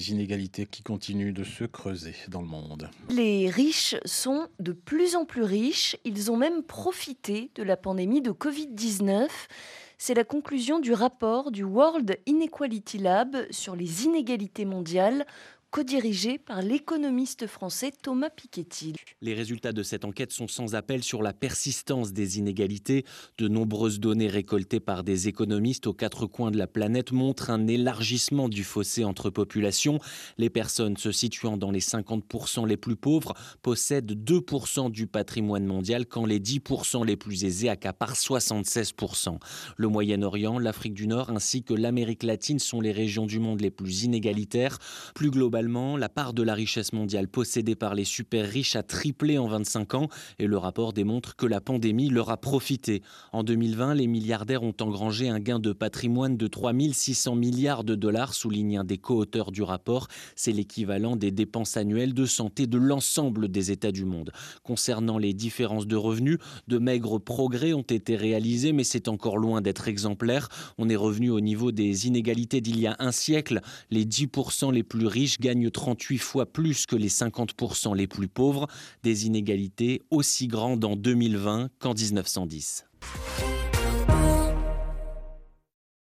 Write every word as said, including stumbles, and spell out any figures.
les inégalités qui continuent de se creuser dans le monde. Les riches sont de plus en plus riches. Ils ont même profité de la pandémie de covid dix-neuf. C'est la conclusion du rapport du World Inequality Lab sur les inégalités mondiales, co-dirigé par l'économiste français Thomas Piketty. Les résultats de cette enquête sont sans appel sur la persistance des inégalités. De nombreuses données récoltées par des économistes aux quatre coins de la planète montrent un élargissement du fossé entre populations. Les personnes se situant dans les cinquante pour cent les plus pauvres possèdent deux pour cent du patrimoine mondial, quand les dix pour cent les plus aisés accaparent soixante-seize pour cent. Le Moyen-Orient, l'Afrique du Nord ainsi que l'Amérique latine sont les régions du monde les plus inégalitaires. Plus globalement, la part de la richesse mondiale possédée par les super riches a triplé en vingt-cinq ans et le rapport démontre que la pandémie leur a profité. En deux mille vingt, les milliardaires ont engrangé un gain de patrimoine de trois mille six cents milliards de dollars, souligne un des co-auteurs du rapport. C'est l'équivalent des dépenses annuelles de santé de l'ensemble des États du monde. Concernant les différences de revenus, de maigres progrès ont été réalisés, mais c'est encore loin d'être exemplaire. On est revenu au niveau des inégalités d'il y a un siècle. Les dix pour cent les plus riches gagnent trente-huit fois plus que les cinquante pour cent les plus pauvres, des inégalités aussi grandes en deux mille vingt qu'en mille neuf cent dix.